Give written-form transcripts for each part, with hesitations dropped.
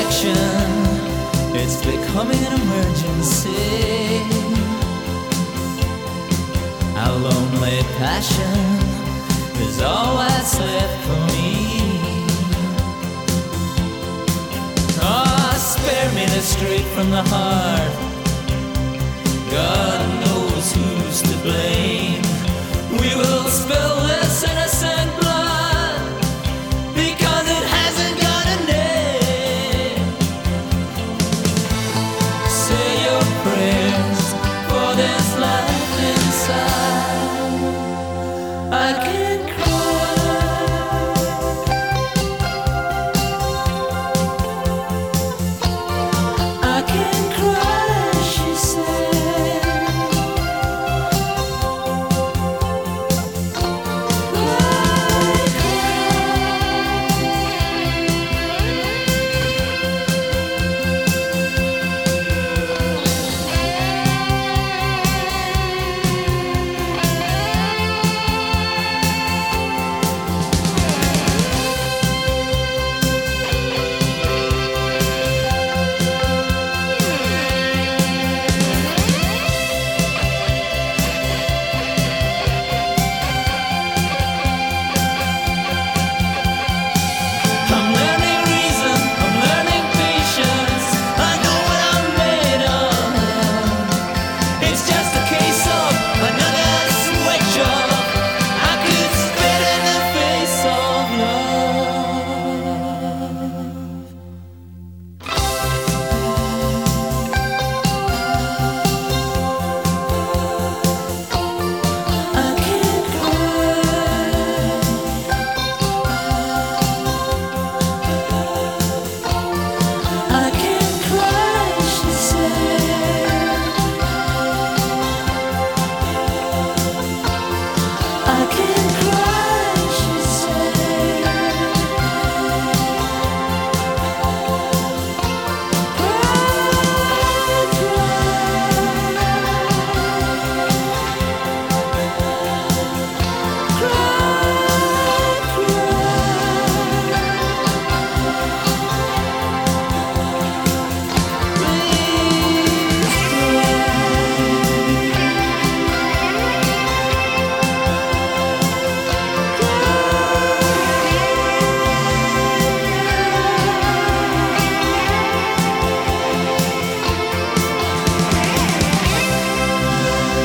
addiction, it's becoming an emergency. Our lonely passion is all that's left for me. Oh, spare me this straight from the heart. God knows who's to blame. We will spill this innocent blood because it hasn't got a name. Say your prayers for this life inside. I can't cry. I can't cry, she said.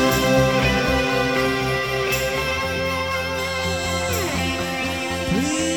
Please.